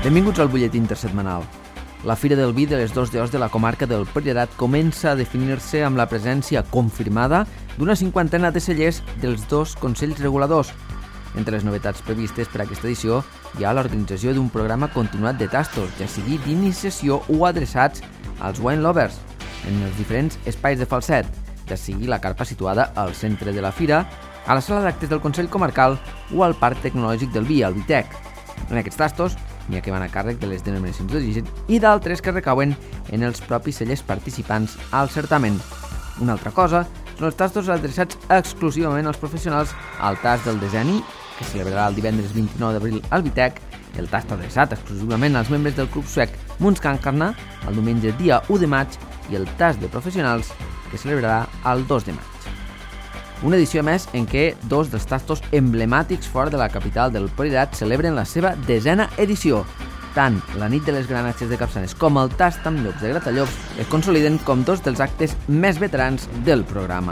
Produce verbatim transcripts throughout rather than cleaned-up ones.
Benvinguts al butlletí intersetmanal. La Fira del Vi de les Dos d'Os de la comarca del Priorat comença a definir-se amb la presència confirmada d'una cinquantena de cellers dels dos consells reguladors. Entre les novetats previstes per a aquesta edició hi ha l'organització d'un programa continuat de tastos, ja sigui d'iniciació o adreçats als wine lovers, en els diferents espais de Falset, ja sigui la carpa situada al centre de la fira, a la sala d'actes del Consell Comarcal o al Parc Tecnològic del Vi, al Vitec. En aquests tastos n'hi ha que van a càrrec de les denominacions d'origen i d'altres que recauen en els propis cellers participants al certamen. Una altra cosa són els tastos adreçats exclusivament als professionals al tast del Deseni, que es celebrarà el divendres vint-i-nou d'abril al Vitec, el tast adreçat exclusivament als membres del club suec Munskankarna el diumenge dia u de maig i el tast de professionals que es celebrarà el dos de maig. Una edició més en què dos dels tastos emblemàtics fora de la capital del Priorat celebren la seva desena edició. Tant la nit de les granatges de Capçanes com el tast amb llops de Gratallops es consoliden com dos dels actes més veterans del programa.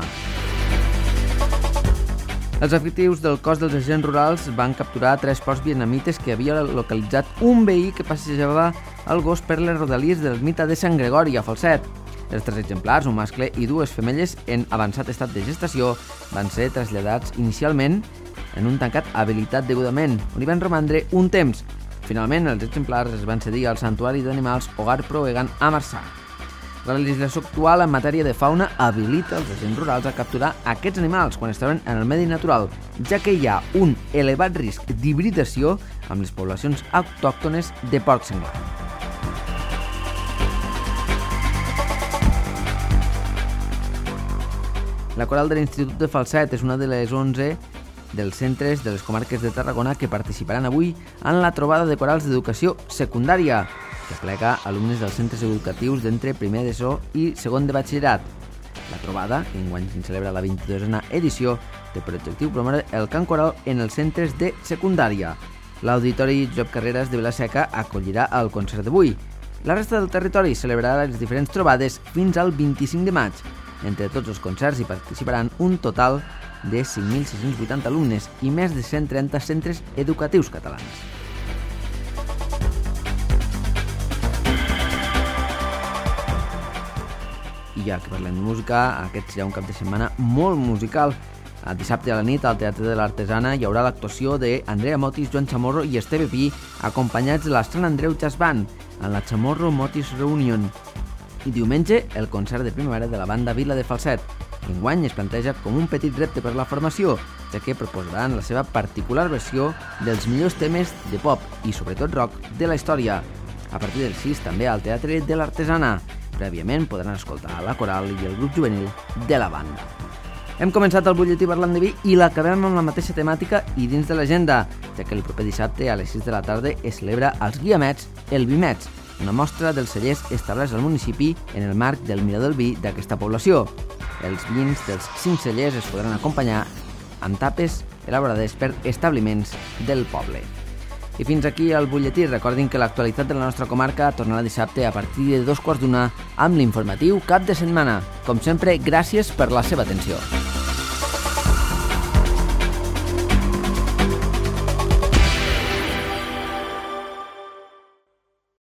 Els efectius del cos dels agents rurals van capturar tres porcs vietnamites que havia localitzat un veí que passejava el gos per les rodalies de l'ermita de Sant Gregori a Falset. Els tres exemplars, un mascle i dues femelles en avançat estat de gestació, van ser traslladats inicialment en un tancat habilitat degudament, on hi van romandre un temps. Finalment, els exemplars es van cedir al Santuari d'Animals Hogar Proegan a Marçà. La legislació actual en matèria de fauna habilita els agents rurals a capturar aquests animals quan es troben en el medi natural, ja que hi ha un elevat risc d'hibridació amb les poblacions autòctones de porc senglar. La coral de l'Institut de Falset és una de les onze dels centres de les comarques de Tarragona que participaran avui en la trobada de corals d'educació secundària, que aplega alumnes dels centres educatius d'entre primer d'ESO i segon de batxillerat. La trobada, que enguany se'n celebra la vint-i-dosena edició, té per objectiu promoure el cant coral en els centres de secundària. L'Auditori Josep Carreras de Vila-seca acollirà el concert d'avui. La resta del territori celebrarà les diferents trobades fins al vint-i-cinc de maig. Entre tots els concerts hi participaran un total de cinc mil sis-cents vuitanta alumnes i més de cent trenta centres educatius catalans. I ja que parlem de música, aquest serà un cap de setmana molt musical. El dissabte a la nit al Teatre de l'Artesana hi haurà l'actuació d'Andrea Motis, Joan Chamorro i Esteve Pi, acompanyats de la Sant Andreu Jazz Band en la Chamorro Motis Reunion. I diumenge, el concert de primavera de la banda Vila de Falset. Enguany es planteja com un petit repte per la formació, ja que proposaran la seva particular versió dels millors temes de pop i sobretot rock de la història. A partir del sis també al Teatre de l'Artesana. Prèviament podran escoltar la coral i el grup juvenil de la banda. Hem començat el butlletí parlant de vi i l'acabem amb la mateixa temàtica i dins de l'agenda, ja que el proper dissabte a les sis de la tarda es celebra als Guiamets el Vimets, una mostra dels cellers establerts al municipi en el marc del Mirador del Vi d'aquesta població. Els vins dels cinc cellers es podran acompanyar amb tapes elaborades per establiments del poble. I fins aquí el butlletí. Recordin que l'actualitat de la nostra comarca tornarà dissabte a partir de dos quarts d'una amb l'informatiu cap de setmana. Com sempre, gràcies per la seva atenció.